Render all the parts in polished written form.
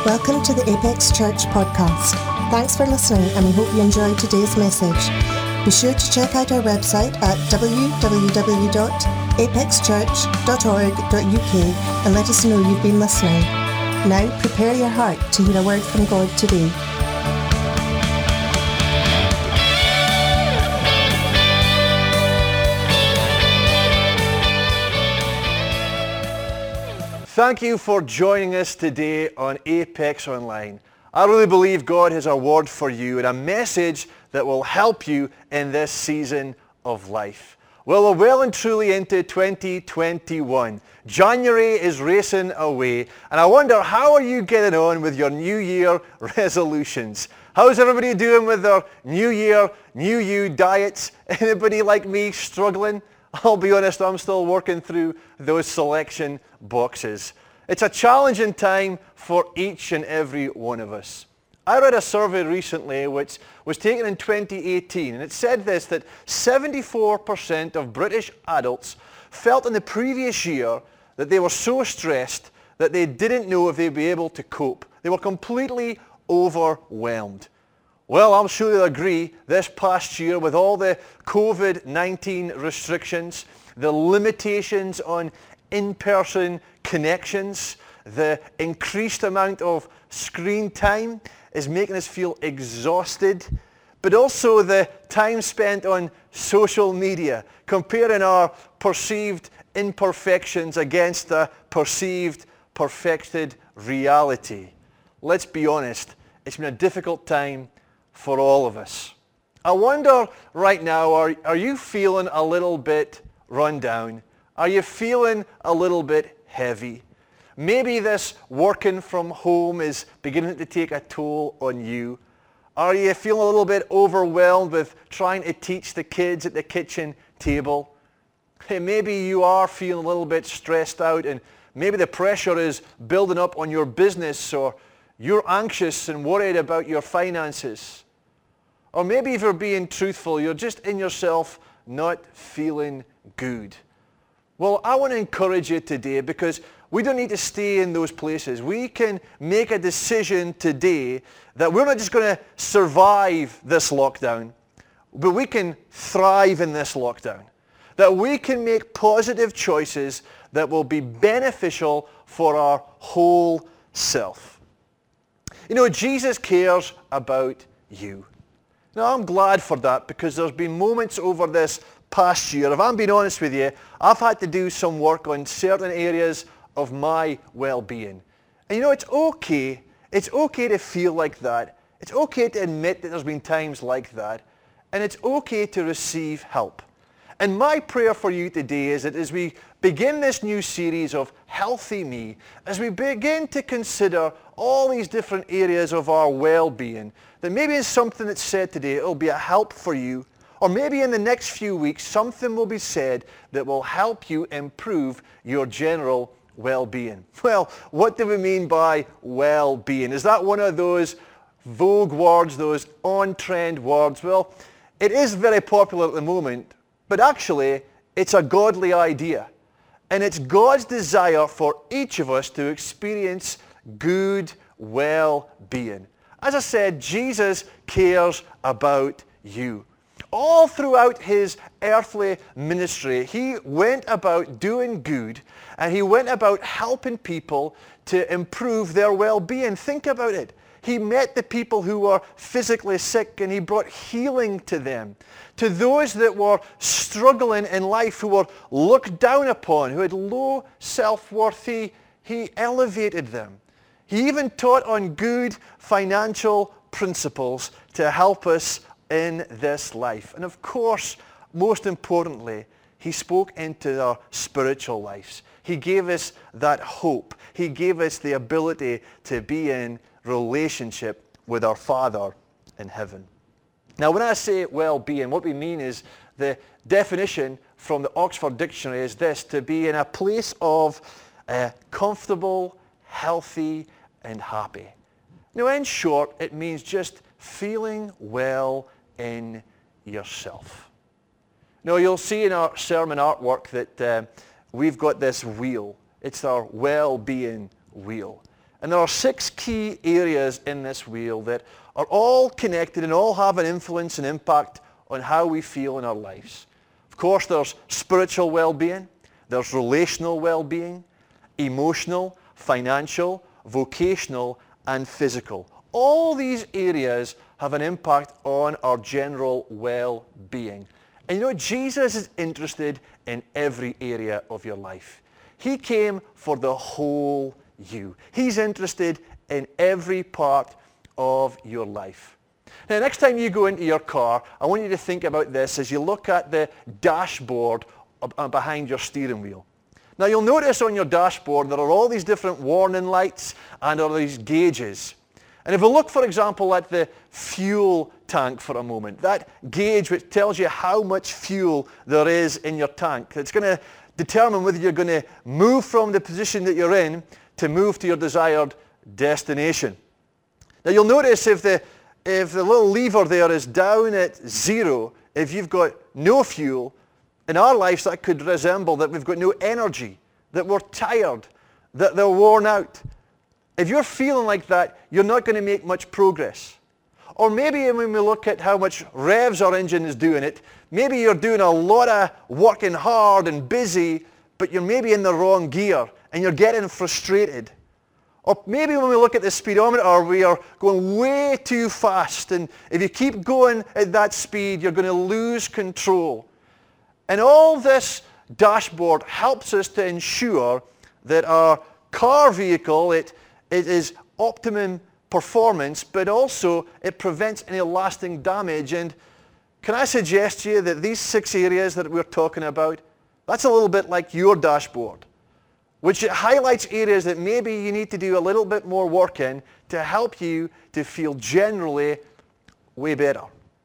Welcome to the Apex Church podcast. Thanks for listening, and we hope you enjoyed today's message. Be sure to check out our website at www.apexchurch.org.uk and let us know you've been listening. Now prepare your heart to hear a word from God today. Thank you for joining us today on Apex Online. I really believe God has a word for you and a message that will help you in this season of life. Well, we're well and truly into 2021. January is racing away, and I wonder, how are you getting on with your New Year resolutions? How's everybody doing with their New Year, New You diets? Anybody like me struggling? I'll be honest, I'm still working through those selection boxes. It's a challenging time for each and every one of us. I read a survey recently which was taken in 2018, and it said this, that 74% of British adults felt in the previous year that they were so stressed that they didn't know if they'd be able to cope. They were completely overwhelmed. Well, I'm sure they'll agree, this past year with all the COVID-19 restrictions, the limitations on in-person connections, the increased amount of screen time is making us feel exhausted, but also the time spent on social media, comparing our perceived imperfections against the perceived perfected reality. Let's be honest, it's been a difficult time for all of us. I wonder right now, are you feeling a little bit run down? Are you feeling a little bit heavy? Maybe this working from home is beginning to take a toll on you. Are you feeling a little bit overwhelmed with trying to teach the kids at the kitchen table? Hey, maybe you are feeling a little bit stressed out, and maybe the pressure is building up on your business, or you're anxious and worried about your finances. Or maybe if you're being truthful, you're just in yourself not feeling good. Well, I want to encourage you today, because we don't need to stay in those places. We can make a decision today that we're not just going to survive this lockdown, but we can thrive in this lockdown. That we can make positive choices that will be beneficial for our whole self. You know, Jesus cares about you. Now, I'm glad for that, because there's been moments over this past year, if I'm being honest with you, I've had to do some work on certain areas of my well-being. And you know, it's okay to feel like that. It's okay to admit that there's been times like that. And it's okay to receive help. And my prayer for you today is that as we begin this new series of Healthy Me, as we begin to consider all these different areas of our well-being, that maybe in something that's said today, it'll be a help for you. Or maybe in the next few weeks, something will be said that will help you improve your general well-being. Well, what do we mean by well-being? Is that one of those vogue words, those on-trend words? Well, it is very popular at the moment, but actually, it's a godly idea. And it's God's desire for each of us to experience good well-being. As I said, Jesus cares about you. All throughout his earthly ministry, he went about doing good, and he went about helping people to improve their well-being. Think about it. He met the people who were physically sick, and he brought healing to them. To those that were struggling in life, who were looked down upon, who had low self-worth, he elevated them. He even taught on good financial principles to help us in this life. And of course, most importantly, he spoke into our spiritual lives. He gave us that hope. He gave us the ability to be in relationship with our Father in heaven. Now, when I say well-being, what we mean is, the definition from the Oxford Dictionary is this: to be in a place of comfortable, healthy, and happy. Now, in short, it means just feeling well in yourself. Now, you'll see in our sermon artwork that we've got this wheel. It's our well-being wheel. And there are 6 key areas in this wheel that are all connected and all have an influence and impact on how we feel in our lives. Of course, there's spiritual well-being, there's relational well-being, emotional, financial, vocational, and physical. All these areas have an impact on our general well-being. And you know, Jesus is interested in every area of your life. He came for the whole you. He's interested in every part of your life. Now, next time you go into your car, I want you to think about this as you look at the dashboard behind your steering wheel. Now, you'll notice on your dashboard there are all these different warning lights and all these gauges. And if we look, for example, at the fuel tank for a moment, that gauge which tells you how much fuel there is in your tank, it's going to determine whether you're going to move from the position that you're in to move to your desired destination. Now, you'll notice if the little lever there is down at 0, if you've got no fuel, in our lives that could resemble that we've got no energy, that we're tired, that they're worn out. If you're feeling like that, you're not going to make much progress. Or maybe when we look at how much revs our engine is doing it, maybe you're doing a lot of working hard and busy, but you're maybe in the wrong gear and you're getting frustrated. Or maybe when we look at the speedometer, we are going way too fast, and if you keep going at that speed, you're going to lose control. And all this dashboard helps us to ensure that our car vehicle, it is optimum performance, but also it prevents any lasting damage. And can I suggest to you that these 6 areas that we're talking about, that's a little bit like your dashboard, which highlights areas that maybe you need to do a little bit more work in to help you to feel generally way better.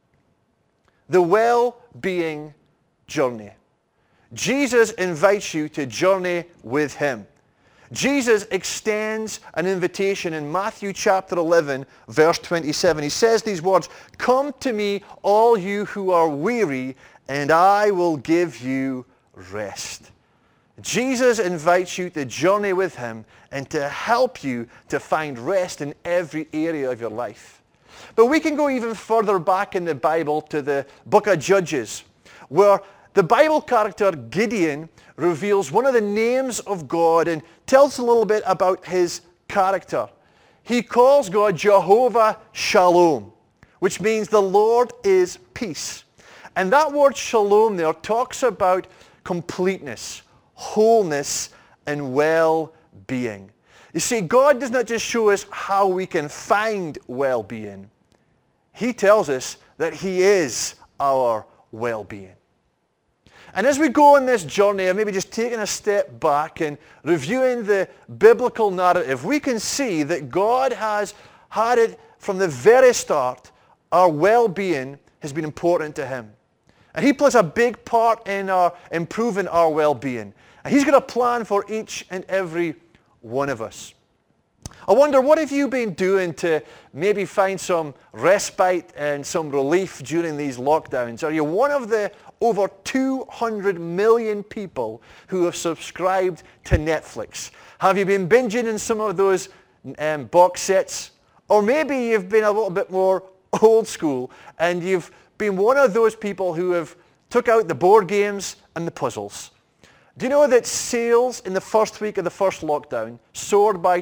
The well-being journey. Jesus invites you to journey with him. Jesus extends an invitation in Matthew chapter 11, verse 27. He says these words, "Come to me, all you who are weary, and I will give you rest." Jesus invites you to journey with him and to help you to find rest in every area of your life. But we can go even further back in the Bible to the book of Judges, where the Bible character Gideon reveals one of the names of God and tells a little bit about his character. He calls God Jehovah Shalom, which means the Lord is peace. And that word shalom there talks about completeness, wholeness, and well-being. You see, God does not just show us how we can find well-being. He tells us that he is our well-being. And as we go on this journey of maybe just taking a step back and reviewing the biblical narrative, we can see that God has had it from the very start. Our well-being has been important to him. And he plays a big part in improving our well-being. And he's got a plan for each and every one of us. I wonder, what have you been doing to maybe find some respite and some relief during these lockdowns? Are you one of the over 200 million people who have subscribed to Netflix? Have you been binging in some of those box sets? Or maybe you've been a little bit more old school and you've been one of those people who have took out the board games and the puzzles. Do you know that sales in the first week of the first lockdown soared by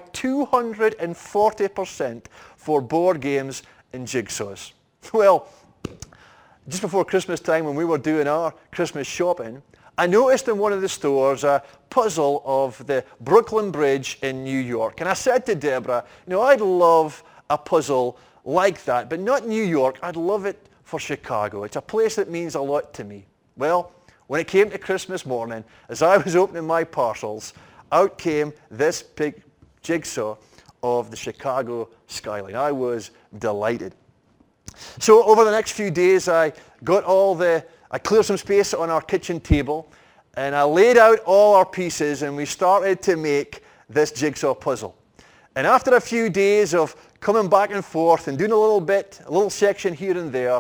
240% for board games and jigsaws? Well, just before Christmas time when we were doing our Christmas shopping, I noticed in one of the stores a puzzle of the Brooklyn Bridge in New York. And I said to Deborah, I'd love a puzzle like that, but not New York. I'd love it for Chicago. It's a place that means a lot to me. Well, when it came to Christmas morning, as I was opening my parcels, out came this big jigsaw of the Chicago skyline. I was delighted. So over the next few days, I cleared some space on our kitchen table, and I laid out all our pieces, and we started to make this jigsaw puzzle. And after a few days of coming back and forth and doing a little section here and there,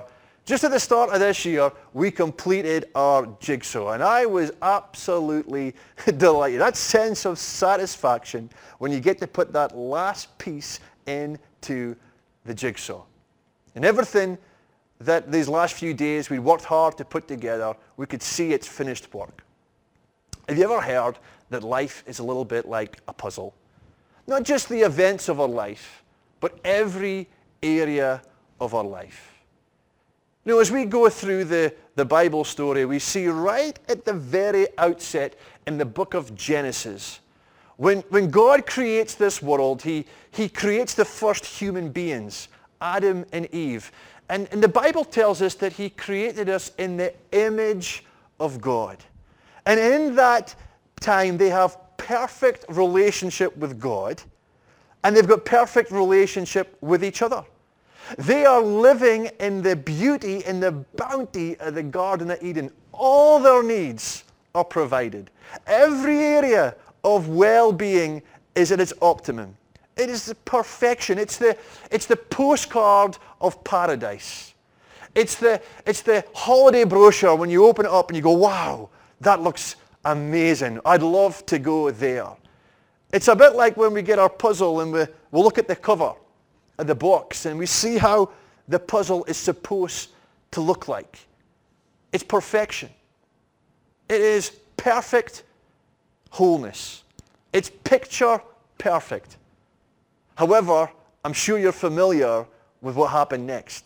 Just at the start of this year, we completed our jigsaw, and I was absolutely delighted. That sense of satisfaction when you get to put that last piece into the jigsaw. And everything that these last few days we worked hard to put together, we could see its finished work. Have you ever heard that life is a little bit like a puzzle? Not just the events of our life, but every area of our life. You know, as we go through the Bible story, we see right at the very outset in the book of Genesis, when God creates this world, he creates the first human beings, Adam and Eve. And the Bible tells us that he created us in the image of God. And in that time, they have perfect relationship with God, and they've got perfect relationship with each other. They are living in the beauty and the bounty of the Garden of Eden. All their needs are provided. Every area of well-being is at its optimum. It is the perfection. It's the postcard of paradise. It's the holiday brochure when you open it up and you go, wow, that looks amazing. I'd love to go there. It's a bit like when we get our puzzle and we'll look at the cover of the box and we see how the puzzle is supposed to look like. It's perfection. It is perfect wholeness. It's picture perfect. However, I'm sure you're familiar with what happened next.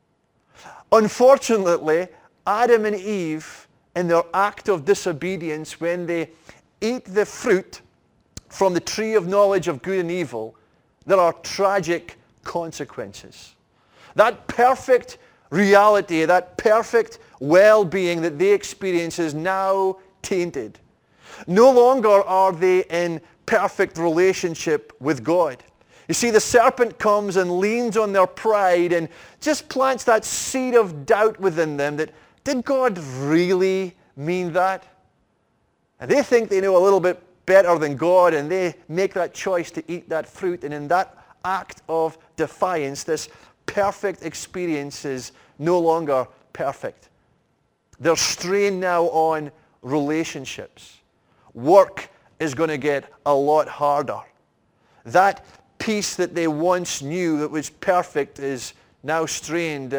Unfortunately, Adam and Eve, in their act of disobedience, when they eat the fruit from the tree of knowledge of good and evil, there are tragic consequences. That perfect reality, that perfect well-being that they experience is now tainted. No longer are they in perfect relationship with God. You see, the serpent comes and leans on their pride and just plants that seed of doubt within them that, did God really mean that? And they think they know a little bit better than God, and they make that choice to eat that fruit. And in that act of defiance, this perfect experience is no longer perfect. They're strained now on relationships. Work is going to get a lot harder. That peace that they once knew that was perfect is now strained.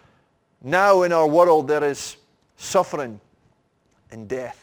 Now in our world there is suffering and death.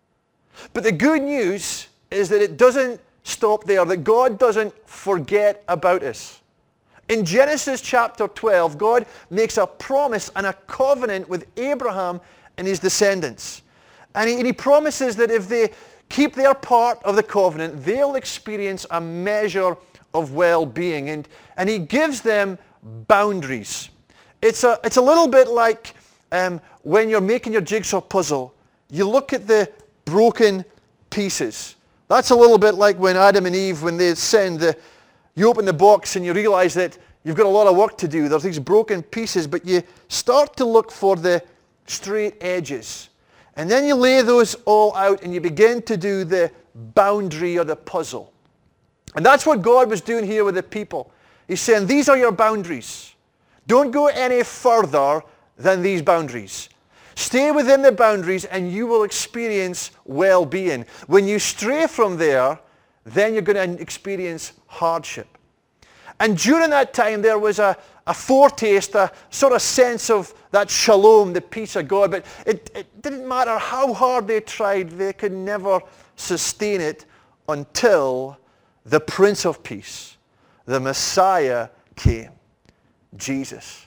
But the good news is that it doesn't stop there, that God doesn't forget about us. In Genesis chapter 12, God makes a promise and a covenant with Abraham and his descendants. And he promises that if they keep their part of the covenant, they'll experience a measure of well-being. And he gives them boundaries. It's a little bit like when you're making your jigsaw puzzle, you look at the broken pieces. That's a little bit like when Adam and Eve, when they sinned, you open the box and you realize that you've got a lot of work to do. There's these broken pieces, but you start to look for the straight edges. And then you lay those all out and you begin to do the boundary of the puzzle. And that's what God was doing here with the people. He's saying, these are your boundaries. Don't go any further than these boundaries. Stay within the boundaries and you will experience well-being. When you stray from there, then you're going to experience hardship. And during that time, there was a foretaste, a sort of sense of that shalom, the peace of God. But it didn't matter how hard they tried, they could never sustain it until the Prince of Peace, the Messiah, came. Jesus.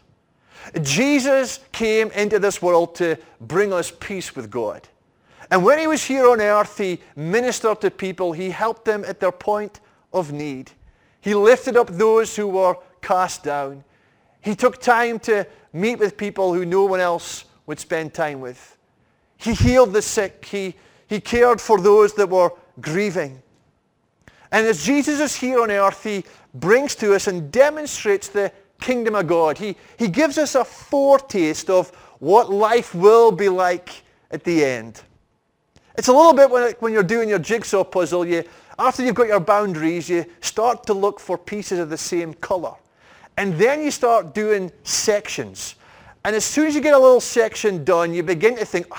Jesus came into this world to bring us peace with God. And when he was here on earth, he ministered to people. He helped them at their point of need. He lifted up those who were cast down. He took time to meet with people who no one else would spend time with. He healed the sick. He cared for those that were grieving. And as Jesus is here on earth, he brings to us and demonstrates the kingdom of God. He gives us a foretaste of what life will be like at the end. It's a little bit when you're doing your jigsaw puzzle, after you've got your boundaries, you start to look for pieces of the same color. And then you start doing sections. And as soon as you get a little section done, you begin to think,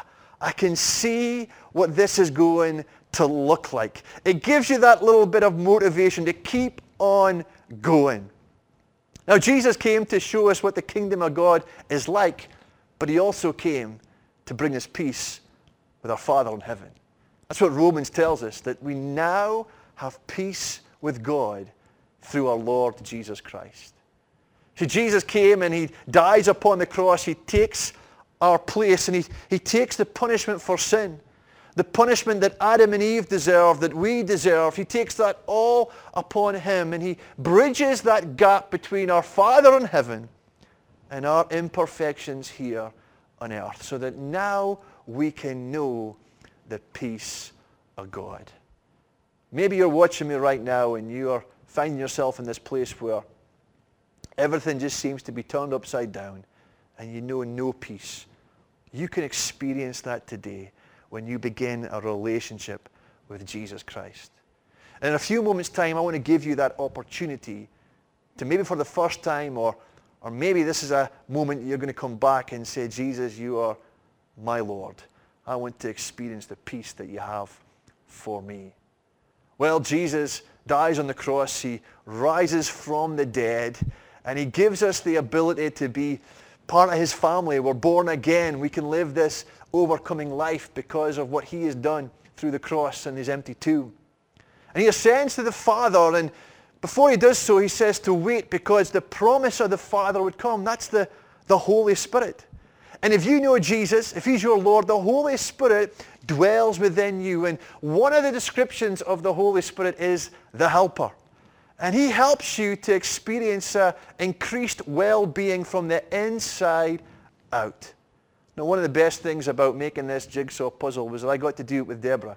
I can see what this is going to look like. It gives you that little bit of motivation to keep on going. Now, Jesus came to show us what the kingdom of God is like, but he also came to bring us peace with our Father in heaven. That's what Romans tells us, that we now have peace with God through our Lord Jesus Christ. See, Jesus came and he dies upon the cross. He takes our place and he takes the punishment for sin. The punishment that Adam and Eve deserve, that we deserve. He takes that all upon him and he bridges that gap between our Father in heaven and our imperfections here on earth, so that now we can know the peace of God. Maybe you're watching me right now and you are finding yourself in this place where everything just seems to be turned upside down and you know no peace. You can experience that today when you begin a relationship with Jesus Christ. And in a few moments' time, I want to give you that opportunity to, maybe for the first time, or maybe this is a moment you're going to come back and say, Jesus, you are my Lord. I want to experience the peace that you have for me. Well, Jesus dies on the cross. He rises from the dead, and he gives us the ability to be part of his family. We're born again. We can live this overcoming life because of what he has done through the cross and his empty tomb. And he ascends to the Father, and before he does so, he says to wait, because the promise of the Father would come. That's the Holy Spirit. And if you know Jesus, if he's your Lord, the Holy Spirit dwells within you. And one of the descriptions of the Holy Spirit is the helper. And he helps you to experience increased well-being from the inside out. Now, one of the best things about making this jigsaw puzzle was that I got to do it with Deborah.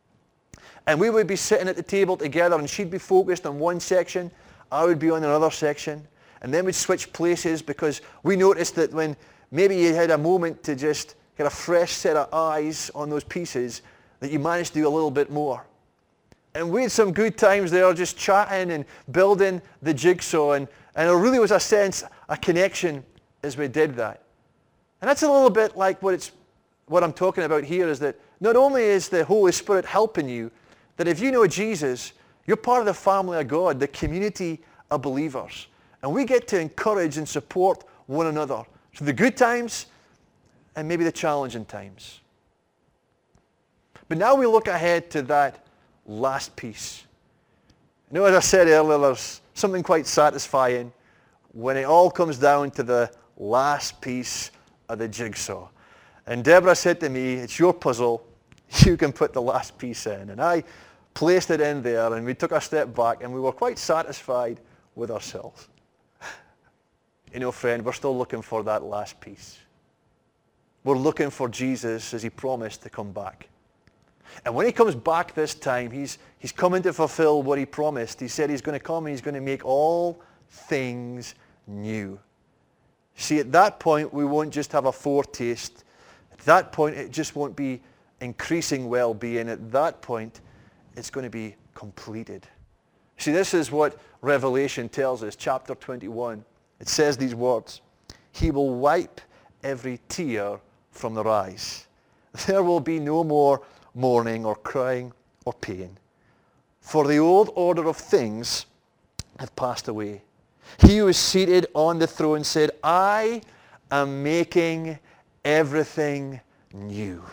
And we would be sitting at the table together, and she'd be focused on one section, I would be on another section, and then we'd switch places, because we noticed that when maybe you had a moment to just get a fresh set of eyes on those pieces, that you managed to do a little bit more. And we had some good times there just chatting and building the jigsaw, and there really was a sense, a connection as we did that. And that's a little bit like what I'm talking about here, is that not only is the Holy Spirit helping you, that if you know Jesus, you're part of the family of God, the community of believers. And we get to encourage and support one another through the good times and maybe the challenging times. But now we look ahead to that last piece. You know, as I said earlier, there's something quite satisfying when it all comes down to the last piece of the jigsaw. And Deborah said to me, it's your puzzle, you can put the last piece in. And I placed it in there, and we took a step back, and we were quite satisfied with ourselves. You know, friend, we're still looking for that last piece. We're looking for Jesus, as he promised, to come back. And when he comes back this time, he's coming to fulfill what he promised. He said he's going to come and he's going to make all things new. See, at that point, we won't just have a foretaste. At that point, it just won't be increasing well-being. At that point, it's going to be completed. See, this is what Revelation tells us, chapter 21. It says these words, he will wipe every tear from their eyes. There will be no more mourning or crying or pain, for the old order of things have passed away. He who is seated on the throne said, I am making everything new.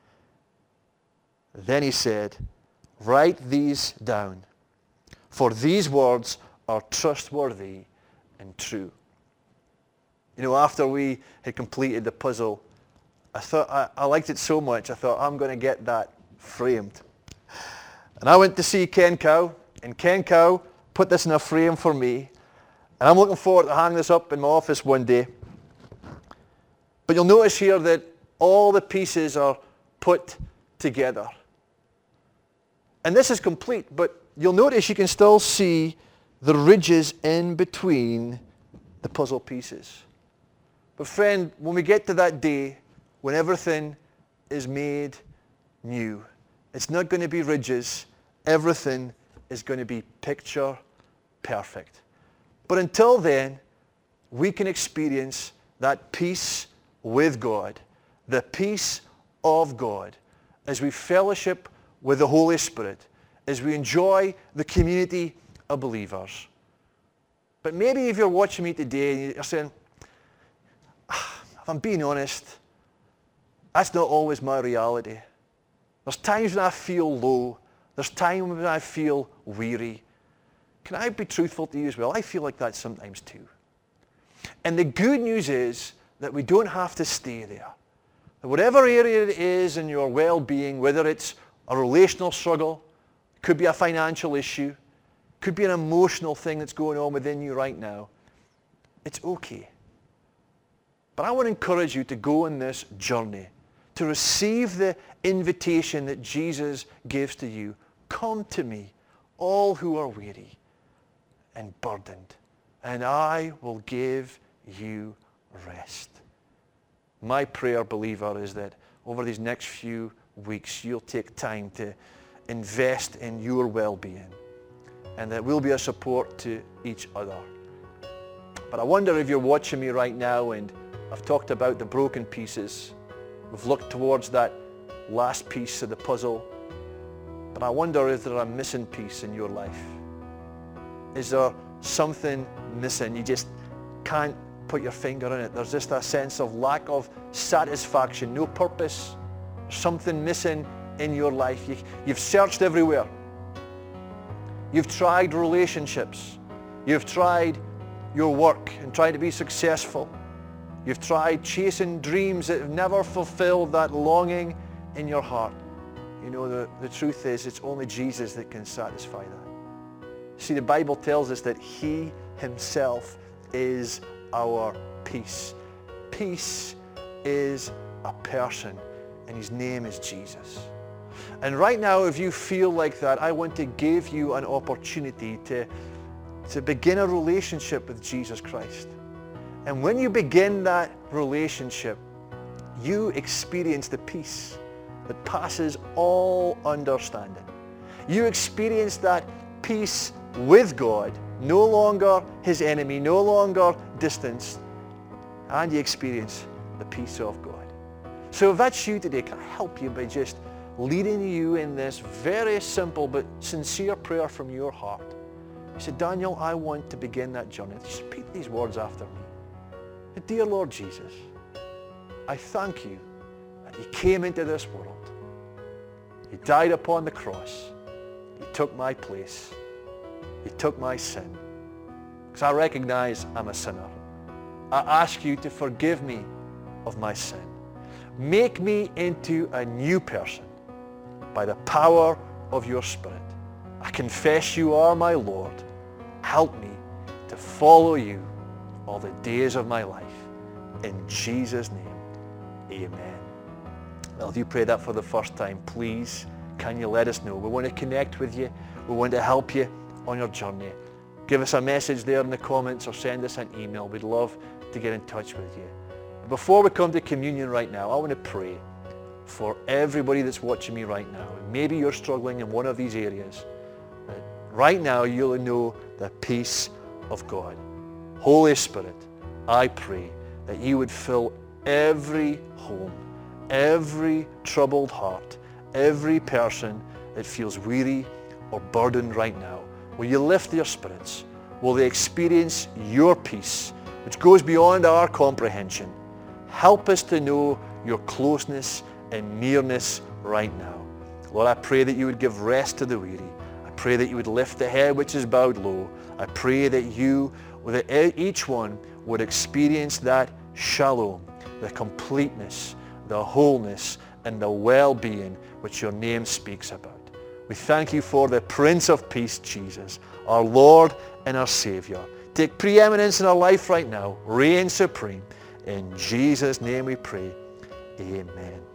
Then he said, write these down, for these words are trustworthy and true. You know, after we had completed the puzzle, I thought I liked it so much, I thought I'm going to get that framed. And I went to see Ken Cow, and Ken Cow put this in a frame for me. And I'm looking forward to hang this up in my office one day. But you'll notice here that all the pieces are put together. And this is complete, but you'll notice you can still see the ridges in between the puzzle pieces. But friend, when we get to that day, when everything is made new, it's not going to be ridges. Everything is going to be picture perfect. But until then, we can experience that peace with God, the peace of God, as we fellowship with the Holy Spirit, as we enjoy the community of believers. But maybe if you're watching me today and you're saying, if I'm being honest, that's not always my reality. There's times when I feel low. There's times when I feel weary. Can I be truthful to you as well? I feel like that sometimes too. And the good news is that we don't have to stay there. Whatever area it is in your well-being, whether it's a relational struggle, it could be a financial issue, it could be an emotional thing that's going on within you right now, it's okay. But I want to encourage you to go on this journey, to receive the invitation that Jesus gives to you. Come to me, all who are weary and burdened, and I will give you rest. My prayer, believer, is that over these next few weeks, you'll take time to invest in your well-being, and that we'll be a support to each other. But I wonder if you're watching me right now, and I've talked about the broken pieces. We've looked towards that last piece of the puzzle. But I wonder, is there a missing piece in your life? Is there something missing? You just can't put your finger on it. There's just a sense of lack of satisfaction, no purpose, something missing in your life. You've searched everywhere. You've tried relationships. You've tried your work and tried to be successful. You've tried chasing dreams that have never fulfilled that longing in your heart. You know, the truth is, it's only Jesus that can satisfy that. See, the Bible tells us that he himself is our peace. Peace is a person, and his name is Jesus. And right now, if you feel like that, I want to give you an opportunity to begin a relationship with Jesus Christ. And when you begin that relationship, you experience the peace that passes all understanding. You experience that peace with God, no longer his enemy, no longer distanced, and you experience the peace of God. So if that's you today, can I help you by just leading you in this very simple but sincere prayer from your heart? You said, Daniel, I want to begin that journey. Just repeat these words after me. Dear Lord Jesus, I thank you that you came into this world. You died upon the cross. You took my place. You took my sin. Because I recognize I'm a sinner. I ask you to forgive me of my sin. Make me into a new person by the power of your Spirit. I confess you are my Lord. Help me to follow you all the days of my life. In Jesus' name, amen. Well, if you prayed that for the first time, please, can you let us know? We want to connect with you. We want to help you on your journey. Give us a message there in the comments or send us an email. We'd love to get in touch with you. Before we come to communion right now, I want to pray for everybody that's watching me right now. Maybe you're struggling in one of these areas. But right now, you'll know the peace of God. Holy Spirit, I pray that you would fill every home, every troubled heart, every person that feels weary or burdened right now. Will you lift their spirits? Will they experience your peace, which goes beyond our comprehension? Help us to know your closeness and nearness right now. Lord, I pray that you would give rest to the weary. I pray that you would lift the head which is bowed low. I pray that you, that each one would experience that shalom, the completeness, the wholeness, and the well-being which your name speaks about. We thank you for the Prince of Peace, Jesus, our Lord and our Savior. Take preeminence in our life right now. Reign supreme. In Jesus' name we pray. Amen.